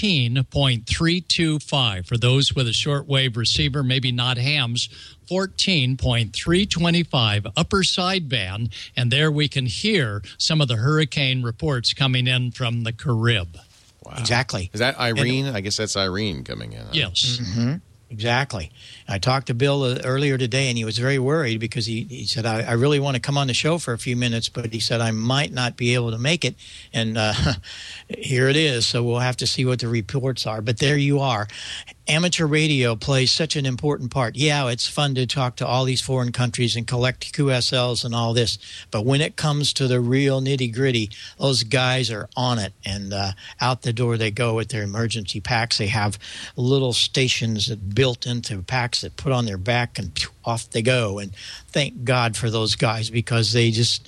14.325. For those with a shortwave receiver, maybe not hams, 14.325 upper sideband. And there we can hear some of the hurricane reports coming in from the Carib. Wow. Exactly. Is that Irene? I guess that's Irene coming in. Huh? Yes. Mm-hmm. Exactly. I talked to Bill earlier today, and he was very worried because he said, I really want to come on the show for a few minutes, but he said I might not be able to make it. And here it is. So we'll have to see what the reports are. But there you are. Amateur radio plays such an important part. Yeah, it's fun to talk to all these foreign countries and collect QSLs and all this. But when it comes to the real nitty-gritty, those guys are on it. And out the door they go with their emergency packs. They have little stations that built into packs that put on their back, and off they go. And thank God for those guys, because they just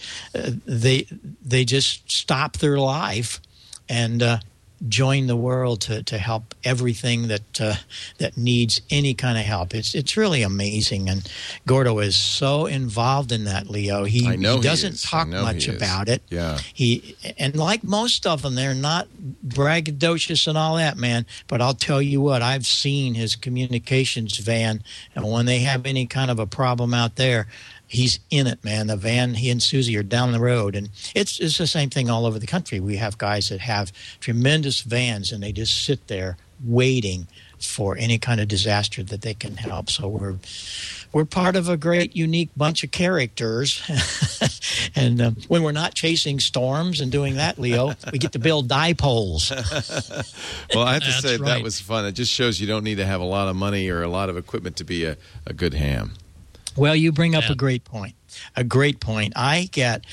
stop their life and join the world to help everything that needs any kind of help. It's really amazing, and Gordo is so involved in that, Leo. He doesn't talk much about it. Yeah. And like most of them, they're not braggadocious and all that, man. But I'll tell you what, I've seen his communications van, and when they have any kind of a problem out there, he's in it, man. The van, he and Susie are down the road. And it's the same thing all over the country. We have guys that have tremendous vans, and they just sit there waiting for any kind of disaster that they can help. So we're part of a great, unique bunch of characters. And when we're not chasing storms and doing that, Leo, we get to build dipoles. Well, I have to That's say right. that was fun. It just shows you don't need to have a lot of money or a lot of equipment to be a good ham. Well, you bring up a great point. A great point. I get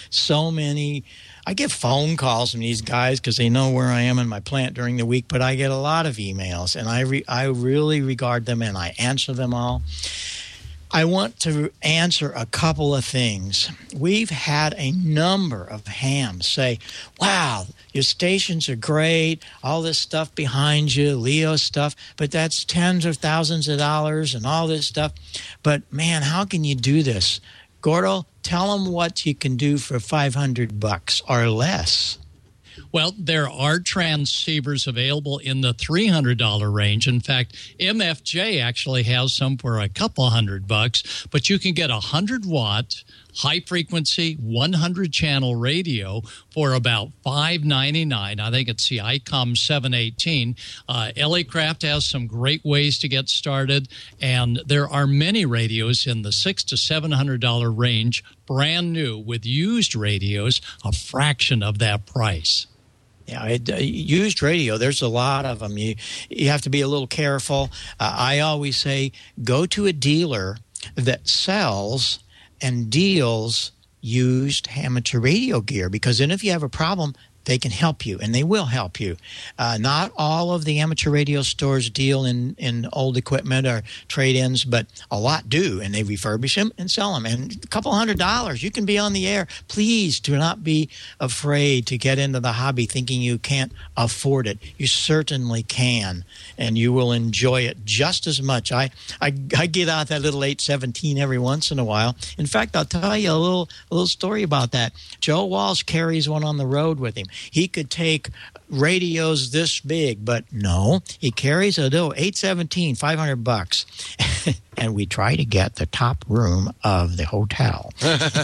phone calls from these guys because they know where I am in my plant during the week, but I get a lot of emails, and I really regard them, and I answer them all. I want to answer a couple of things. We've had a number of hams say, wow, your stations are great, all this stuff behind you, Leo stuff, but that's tens of thousands of dollars and all this stuff. But, man, how can you do this? Gordo, tell them what you can do for $500 or less. Well, there are transceivers available in the $300 range. In fact, MFJ actually has some for a couple $100, but you can get a 100-watt, high-frequency, 100-channel radio for about $599. I think it's the ICOM 718. LA Craft has some great ways to get started, and there are many radios in the $600 to $700 range, brand new, with used radios, a fraction of that price. Yeah, used radio, there's a lot of them. You have to be a little careful. I always say go to a dealer that sells and deals used amateur radio gear, because then if you have a problem, they can help you, and they will help you. Not all of the amateur radio stores deal in old equipment or trade-ins, but a lot do, and they refurbish them and sell them. And a couple $100, you can be on the air. Please do not be afraid to get into the hobby thinking you can't afford it. You certainly can, and you will enjoy it just as much. I get out that little 817 every once in a while. In fact, I'll tell you a little story about that. Joe Walsh carries one on the road with him. He could take radios this big, but no, he carries a little 817, $500, and we try to get the top room of the hotel,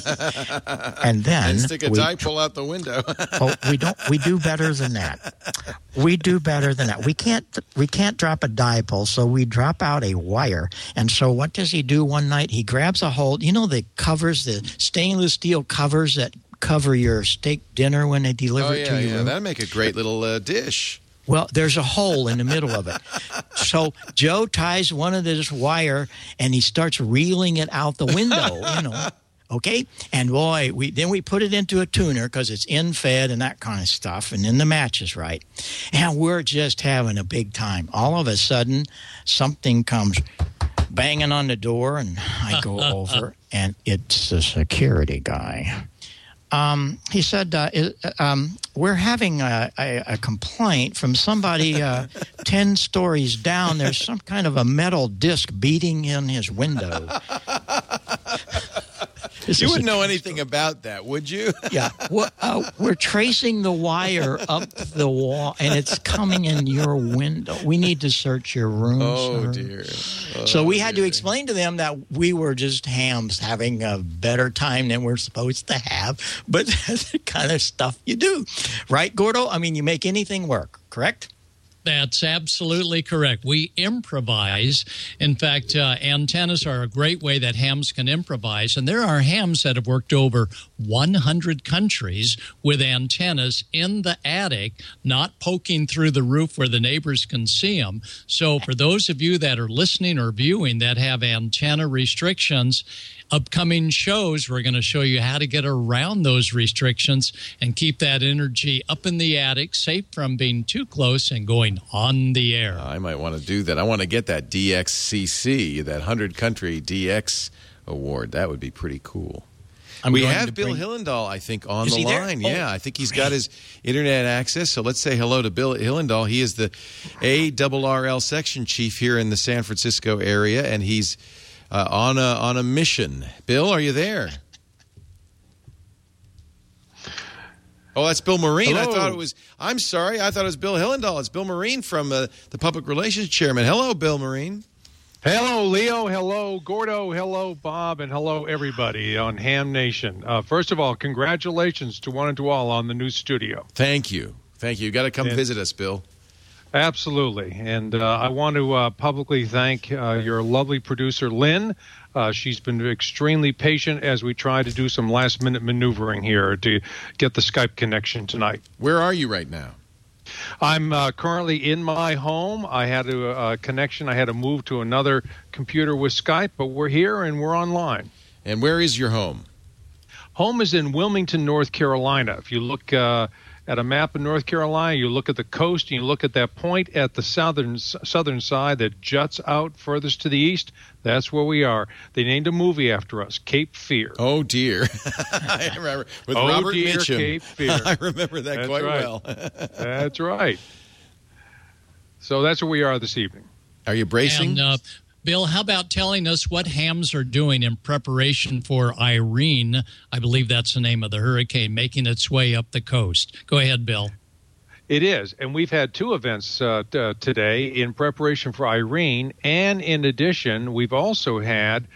and then And stick a dipole out the window. We do better than that. We do better than that. We can't drop a dipole, so we drop out a wire. And so what does he do one night? He grabs a hold. You know the covers, the stainless steel covers that cover your steak dinner when they deliver it to you. That'd make a great little dish. Well, there's a hole in the middle of it. So Joe ties one of this wire, and he starts reeling it out the window, Okay? And boy, we put it into a tuner because it's in-fed and that kind of stuff, and then the match is right. And we're just having a big time. All of a sudden, something comes banging on the door, and I go over, and it's the security guy. He said, we're having a complaint from somebody 10 stories down. There's some kind of a metal disc beating in his window. You wouldn't know anything about that, would you? Yeah. We're tracing the wire up the wall, and it's coming in your window. We need to search your room, Oh, sir. dear. So we had to explain to them that we were just hams having a better time than we're supposed to have. But that's the kind of stuff you do. Right, Gordo? I mean, you make anything work, correct? That's absolutely correct. We improvise. In fact, antennas are a great way that hams can improvise. And there are hams that have worked over 100 countries with antennas in the attic, not poking through the roof where the neighbors can see them. So for those of you that are listening or viewing that have antenna restrictions, upcoming shows, we're going to show you how to get around those restrictions and keep that energy up in the attic, safe from being too close and going on the air. I might want to do that. I want to get that DXCC, that 100-country DX award. That would be pretty cool. We have Bill Hillendahl, I think, on the line. Oh, yeah, I think he's got his internet access. So let's say hello to Bill Hillendahl. He is the ARRL section chief here in the San Francisco area, and he's on a mission. Bill, are you there? Oh, that's Bill Marine. Hello. I'm sorry. I thought it was Bill Hillendahl. It's Bill Marine from the Public Relations Chairman. Hello, Bill Marine. Hello, Leo. Hello, Gordo. Hello, Bob. And hello, everybody on Ham Nation. First of all, congratulations to one and to all on the new studio. Thank you. Thank you. You got to come visit us, Bill. Absolutely. And I want to publicly thank your lovely producer, Lynn. She's been extremely patient as we try to do some last-minute maneuvering here to get the Skype connection tonight. Where are you right now? I'm currently in my home. I had a connection. I had to move to another computer with Skype, but we're here and we're online. And where is your home? Home is in Wilmington, North Carolina. If you look at a map of North Carolina, you look at the coast, and you look at that point at the southern side that juts out furthest to the east. That's where we are. They named a movie after us, Cape Fear. Oh, dear. I remember. With Oh, Robert dear, Mitchum. Cape Fear. I remember that That's quite right. well. That's right. So that's where we are this evening. Are you bracing? And, Bill, how about telling us what hams are doing in preparation for Irene? I believe that's the name of the hurricane making its way up the coast. Go ahead, Bill. It is, and we've had two events today in preparation for Irene, and in addition, we've also had,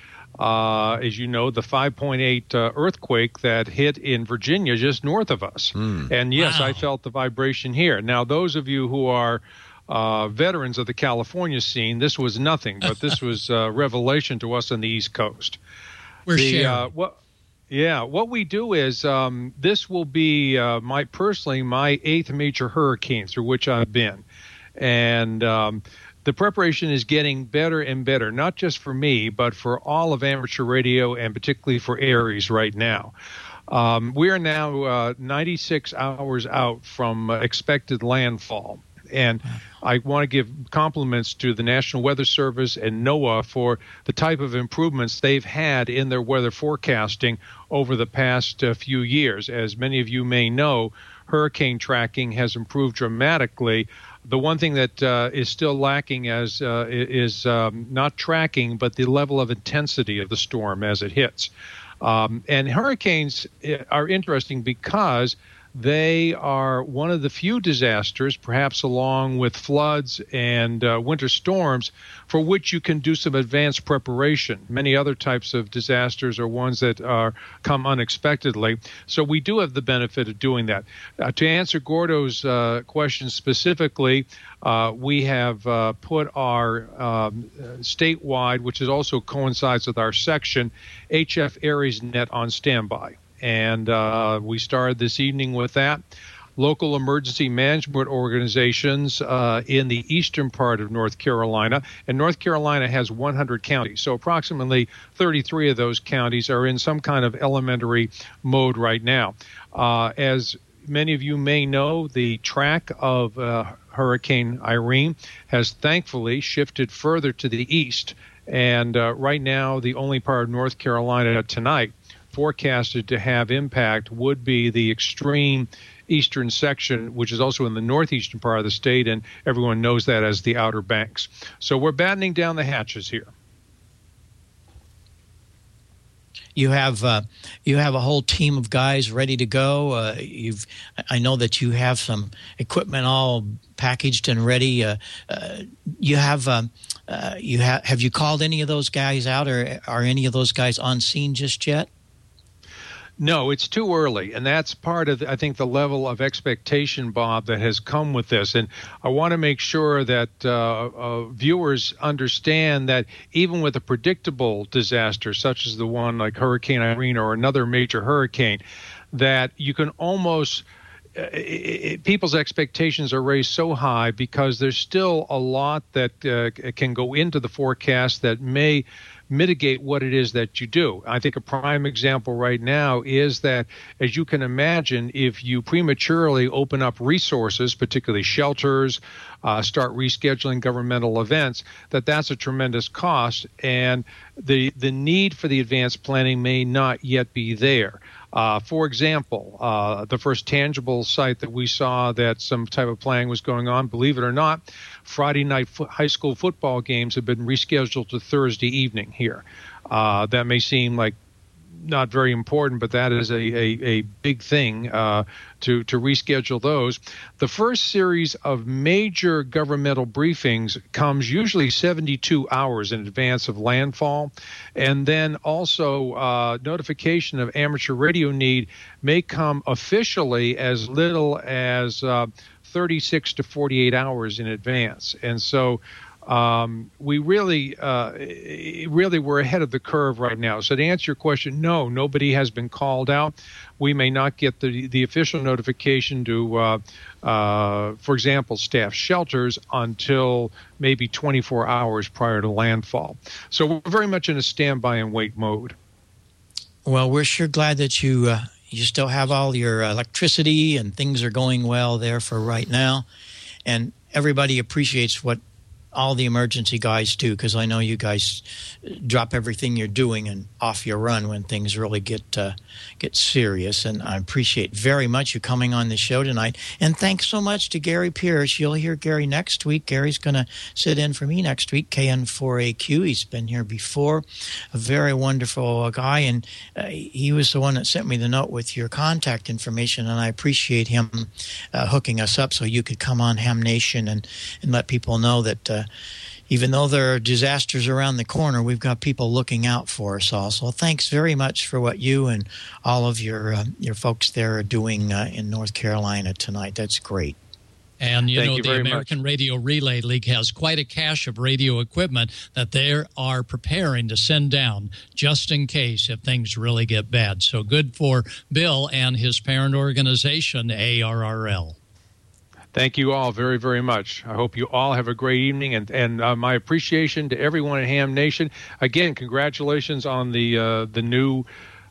as you know, the 5.8 earthquake that hit in Virginia just north of us. And yes, Wow. I felt the vibration here. Now, those of you who are veterans of the California scene, this was nothing, but this was revelation to us on the East Coast. We're sharing. What we do is this will be my 8th major hurricane through which I've been. And the preparation is getting better and better, not just for me, but for all of amateur radio and particularly for Aries right now. We are now 96 hours out from expected landfall. And I want to give compliments to the National Weather Service and NOAA for the type of improvements they've had in their weather forecasting over the past few years. As many of you may know, hurricane tracking has improved dramatically. The one thing that is still lacking is not tracking, but the level of intensity of the storm as it hits. And hurricanes are interesting because they are one of the few disasters, perhaps along with floods and winter storms, for which you can do some advanced preparation. Many other types of disasters are ones that come unexpectedly. So we do have the benefit of doing that. To answer Gordo's question specifically, we have put our statewide, which is also coincides with our section, HF Aries Net on standby. And we started this evening with that. Local emergency management organizations in the eastern part of North Carolina, and North Carolina has 100 counties, so approximately 33 of those counties are in some kind of elementary mode right now. As many of you may know, the track of Hurricane Irene has thankfully shifted further to the east, and right now the only part of North Carolina tonight forecasted to have impact would be the extreme eastern section, which is also in the northeastern part of the state, and everyone knows that as the Outer Banks. So we're battening down the hatches here. You have a whole team of guys ready to go. I know that you have some equipment all packaged and ready. Have you called any of those guys out, or are any of those guys on scene just yet? No, it's too early, and that's part of, I think, the level of expectation, Bob, that has come with this. And I want to make sure that viewers understand that even with a predictable disaster, such as the one like Hurricane Irene or another major hurricane, that you can almost people's expectations are raised so high because there's still a lot that can go into the forecast that may mitigate what it is that you do. I think a prime example right now is that, as you can imagine, if you prematurely open up resources, particularly shelters, start rescheduling governmental events, that's a tremendous cost, and the need for the advanced planning may not yet be there. For example, the first tangible site that we saw that some type of planning was going on, believe it or not, Friday night high school football games have been rescheduled to Thursday evening here. That may seem like not very important, but that is a big thing to reschedule those. The first series of major governmental briefings comes usually 72 hours in advance of landfall, and then also notification of amateur radio need may come officially as little as 36 to 48 hours in advance. And so we really we're ahead of the curve right now. So to answer your question, no, nobody has been called out. We may not get the official notification to, for example, staff shelters until maybe 24 hours prior to landfall. So we're very much in a standby and wait mode. Well, we're sure glad that you still have all your electricity and things are going well there for right now. And everybody appreciates what all the emergency guys do, because I know you guys drop everything you're doing and off your run when things really get serious. And I appreciate very much you coming on the show tonight. And thanks so much to Gary Pierce. You'll hear Gary next week. Gary's going to sit in for me next week, KN4AQ. He's been here before, a very wonderful guy. And he was the one that sent me the note with your contact information, and I appreciate him hooking us up so you could come on Ham Nation and let people know that even though there are disasters around the corner, we've got people looking out for us all. So thanks very much for what you and all of your folks there are doing in North Carolina tonight. That's great. And, the American Radio Relay League has quite a cache of radio equipment that they are preparing to send down just in case if things really get bad. So good for Bill and his parent organization, ARRL. Thank you all very, very much. I hope you all have a great evening, and my appreciation to everyone at Ham Nation. Again, congratulations on the new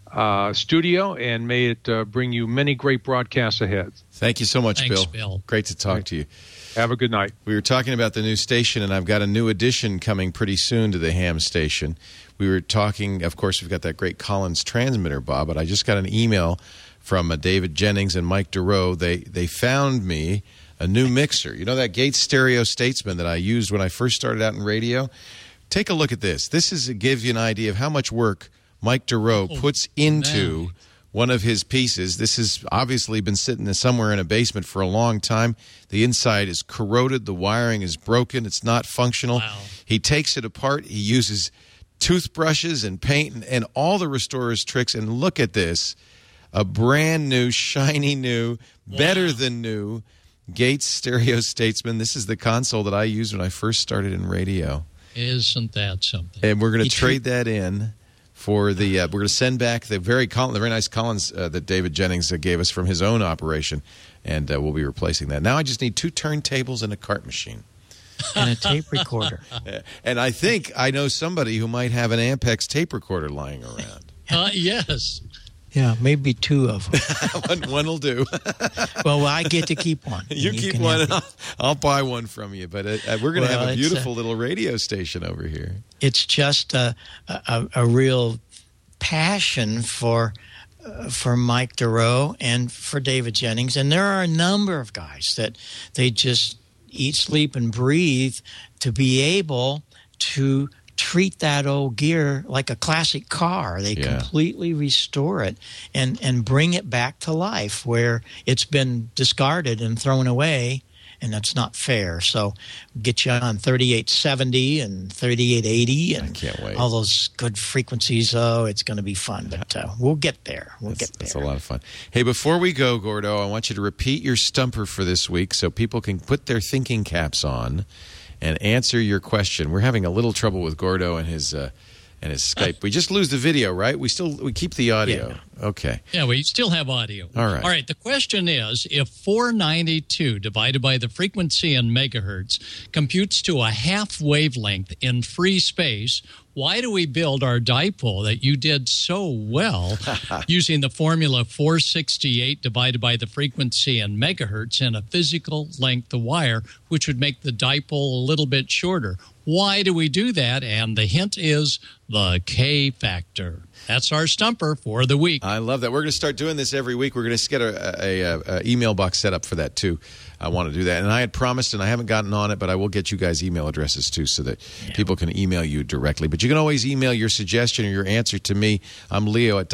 studio, and may it bring you many great broadcasts ahead. Thank you so much, Thanks, Bill. Great to talk to you. Have a good night. We were talking about the new station, and I've got a new addition coming pretty soon to the Ham station. We were talking, of course, we've got that great Collins transmitter, Bob, but I just got an email from David Jennings and Mike DeRoe. They found me a new mixer. You know that Gates Stereo Statesman that I used when I first started out in radio? Take a look at this. This is to give you an idea of how much work Mike DeRoe puts into one of his pieces. This has obviously been sitting somewhere in a basement for a long time. The inside is corroded. The wiring is broken. It's not functional. Wow. He takes it apart. He uses toothbrushes and paint and all the restorer's tricks. And look at this. A brand new, shiny new, better than new Gates Stereo Statesman. This is the console that I used when I first started in radio. Isn't that something? And we're going to trade that in for the we're going to send back the very nice Collins that David Jennings gave us from his own operation, and we'll be replacing that. Now I just need 2 turntables and a cart machine. And a tape recorder. And I think I know somebody who might have an Ampex tape recorder lying around. Yes. Yeah, maybe 2 of them. One will do. Well, I get to keep one. You keep one, and I'll buy one from you. But we're going to have a beautiful little radio station over here. It's just a real passion for Mike DeRoe and for David Jennings. And there are a number of guys that they just eat, sleep, and breathe to be able to treat that old gear like a classic car. They completely restore it and bring it back to life where it's been discarded and thrown away, and that's not fair. So get you on 3870 and 3880 and I can't wait. all those good frequencies. Oh, it's going to be fun, but we'll get there. It's a lot of fun. Hey, before we go, Gordo, I want you to repeat your stumper for this week so people can put their thinking caps on and answer your question. We're having a little trouble with Gordo and his Skype. We just lose the video, right? We keep the audio. Yeah. Okay. Yeah, we still have audio. All right. All right. The question is, if 492 divided by the frequency in megahertz computes to a half wavelength in free space, why do we build our dipole that you did so well using the formula 468 divided by the frequency in megahertz in a physical length of wire, which would make the dipole a little bit shorter? Why do we do that? And the hint is the K factor. That's our stumper for the week. I love that. We're going to start doing this every week. We're going to get a email box set up for that, too. I want to do that. And I had promised, and I haven't gotten on it, but I will get you guys email addresses, too, so that people can email you directly. But you can always email your suggestion or your answer to me. I'm Leo at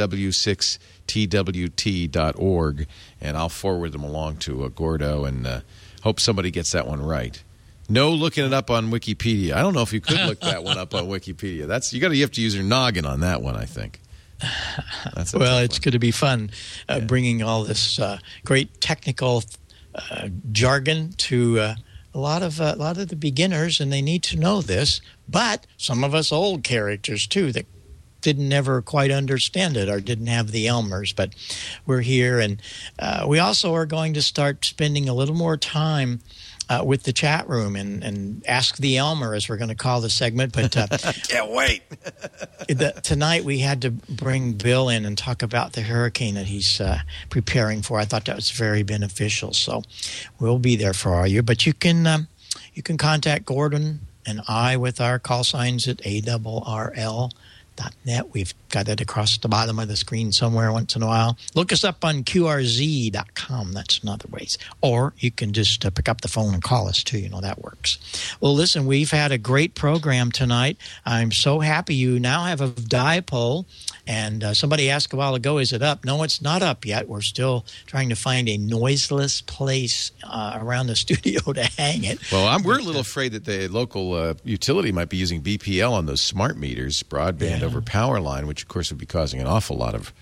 w6twt.org, and I'll forward them along to Gordo and hope somebody gets that one right. No looking it up on Wikipedia. I don't know if you could look that one up on Wikipedia. You have to use your noggin on that one, I think. Well, it's going to be fun bringing all this great technical jargon to a lot of the beginners, and they need to know this. But some of us old characters too that didn't ever quite understand it or didn't have the Elmers, but we're here, and we also are going to start spending a little more time with the chat room and Ask the Elmer, as we're going to call the segment. But can't wait. Tonight we had to bring Bill in and talk about the hurricane that he's preparing for. I thought that was very beneficial. So we'll be there for all you. But you can contact Gordon and I with our call signs at ARRL.net. We've got it across the bottom of the screen somewhere once in a while. Look us up on QRZ.com. That's another ways. Or you can just pick up the phone and call us too. That works. Well, listen, we've had a great program tonight. I'm so happy you now have a dipole. And somebody asked a while ago, is it up? No, it's not up yet. We're still trying to find a noiseless place around the studio to hang it. Well, we're a little afraid that the local utility might be using BPL on those smart meters, broadband over power line, which of course would be causing an awful lot of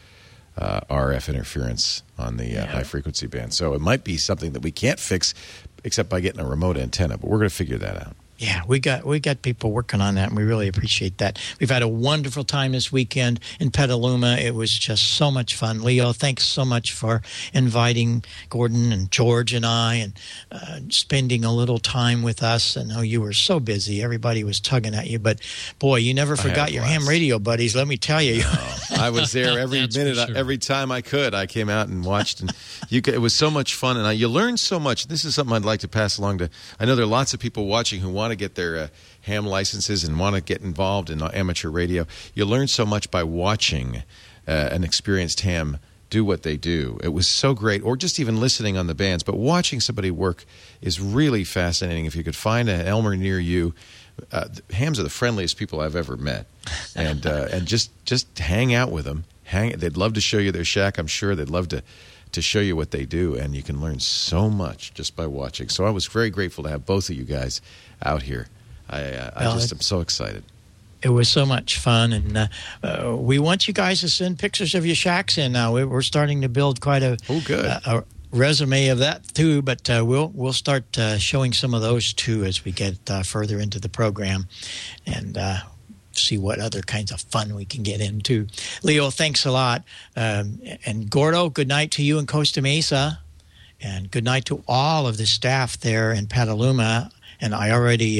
RF interference on the high-frequency band. So it might be something that we can't fix except by getting a remote antenna, but we're going to figure that out. Yeah, we got people working on that, and we really appreciate that. We've had a wonderful time this weekend in Petaluma. It was just so much fun. Leo, thanks so much for inviting Gordon and George and I and spending a little time with us. I know you were so busy. Everybody was tugging at you. But, boy, you never forgot your ham radio buddies, let me tell you. No, I was there every minute, sure. Every time I could. I came out and watched. And it was so much fun, and you learned so much. This is something I'd like to pass along to – I know there are lots of people watching who want to get their ham licenses and want to get involved in amateur radio. You learn so much by watching an experienced ham do what they do. It was so great, or just even listening on the bands. But watching somebody work is really fascinating. If you could find an Elmer near you, hams are the friendliest people I've ever met, and just hang out with them. They'd love to show you their shack. I'm sure they'd love to show you what they do, and you can learn so much just by watching. So I was very grateful to have both of you guys out here. I'm so excited. It was so much fun, and we want you guys to send pictures of your shacks in now. We're starting to build quite a resume of that too, but we'll start showing some of those too as we get further into the program, and see what other kinds of fun we can get into. Leo, thanks a lot. And Gordo, good night to you in Costa Mesa. And good night to all of the staff there in Petaluma. And I already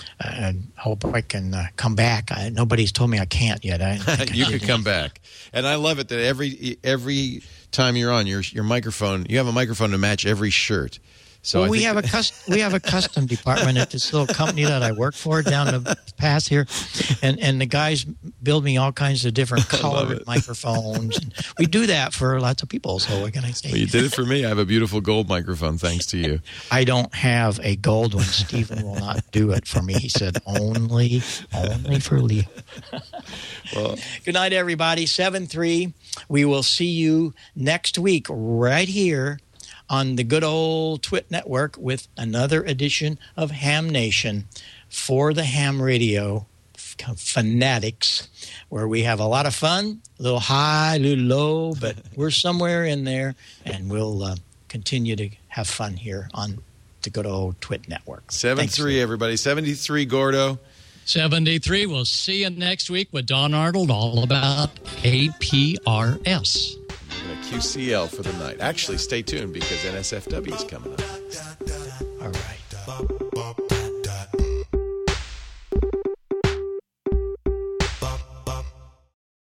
hope I can come back. Nobody's told me I can't yet. You could come back. And I love it that every time you're on your microphone, you have a microphone to match every shirt. So we have a custom department at this little company that I work for down the pass here, and the guys build me all kinds of different colored microphones. And we do that for lots of people. So what can I say? Well, you did it for me. I have a beautiful gold microphone thanks to you. I don't have a gold one. Stephen will not do it for me. He said only for Leo. Well, good night, everybody. 7-3. We will see you next week right here on the good old Twit Network with another edition of Ham Nation for the Ham Radio fanatics, where we have a lot of fun, a little high, a little low, but we're somewhere in there, and we'll continue to have fun here on the good old Twit Network. 7-3, everybody. 73, Gordo. 73. We'll see you next week with Don Arnold, all about APRS. We're going to QCL for the night. Actually, stay tuned because NSFW is coming up. All right.